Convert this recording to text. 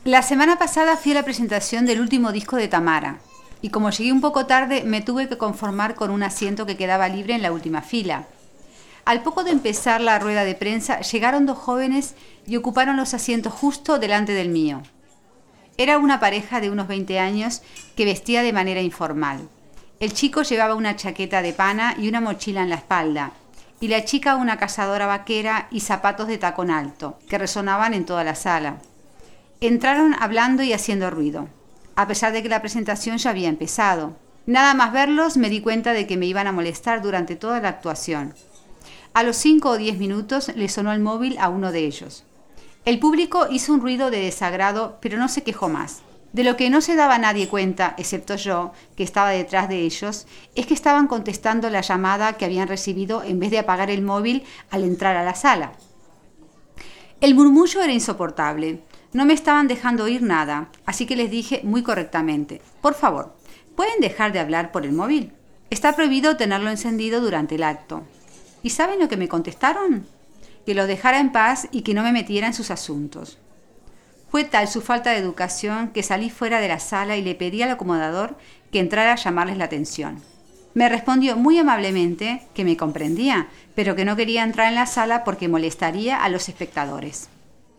La semana pasada fui a la presentación del último disco de Tamara y como llegué un poco tarde me tuve que conformar con un asiento que quedaba libre en la última fila. Al poco de empezar la rueda de prensa llegaron dos jóvenes y ocuparon los asientos justo delante del mío. Era una pareja de unos 20 años que vestía de manera informal. El chico llevaba una chaqueta de pana y una mochila en la espalda, y la chica una cazadora vaquera y zapatos de tacón alto, que resonaban en toda la sala. Entraron hablando y haciendo ruido, a pesar de que la presentación ya había empezado. Nada más verlos me di cuenta de que me iban a molestar durante toda la actuación. A los 5 o 10 minutos le sonó el móvil a uno de ellos. El público hizo un ruido de desagrado, pero no se quejó más. De lo que no se daba nadie cuenta, excepto yo, que estaba detrás de ellos, es que estaban contestando la llamada que habían recibido en vez de apagar el móvil al entrar a la sala. El murmullo era insoportable. No me estaban dejando oír nada, así que les dije muy correctamente: por favor, ¿pueden dejar de hablar por el móvil? Está prohibido tenerlo encendido durante el acto. ¿Y saben lo que me contestaron? Que lo dejara en paz y que no me metiera en sus asuntos. Fue tal su falta de educación que salí fuera de la sala y le pedí al acomodador que entrara a llamarles la atención. Me respondió muy amablemente que me comprendía, pero que no quería entrar en la sala porque molestaría a los espectadores.